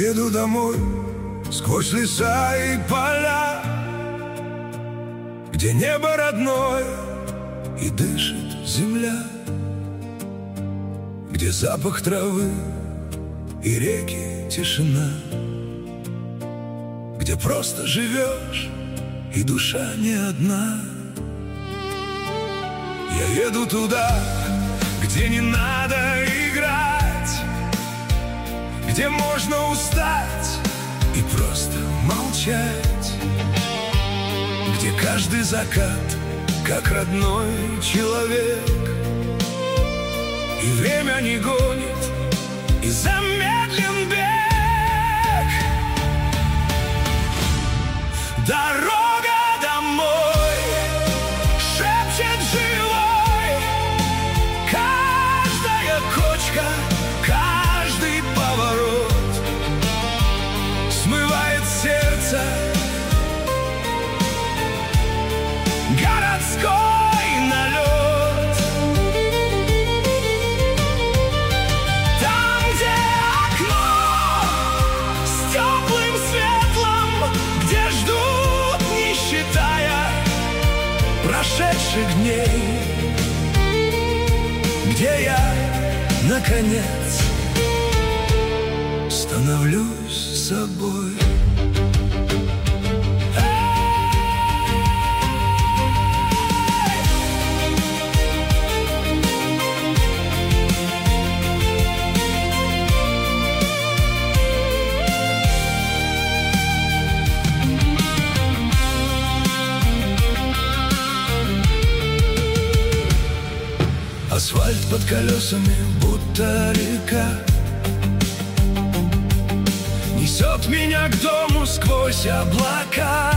еду домой сквозь леса и поля, где небо родное и дышит земля, где запах травы и реки тишина, где просто живешь и душа не одна. Я еду туда, где не надо играть, где можно устать и просто молчать, где каждый закат как родной человек, и время не гонит, и замедлен бег. Дорога домой шепчет живой, каждая кочка, каждый поворот смывает сердце городской налет. Там, где окно с теплым светлом, где ждут, не считая прошедших дней, где я, наконец, становлюсь собой. Асфальт под колесами, будто река, несет меня к дому сквозь облака.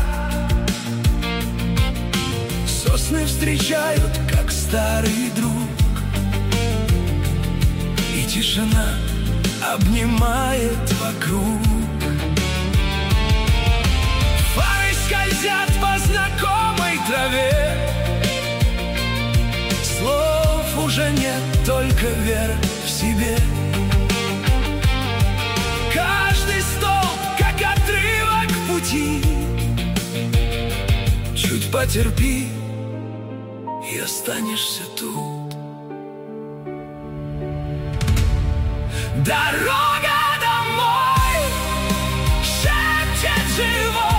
Сосны встречают, как старый друг, и тишина обнимает вокруг. Фары скользят по знакомой траве, слов уже нет, только вера в себе. Каждый столб, как отрывок пути, чуть потерпи, и останешься тут. Дорога домой шепчет живой,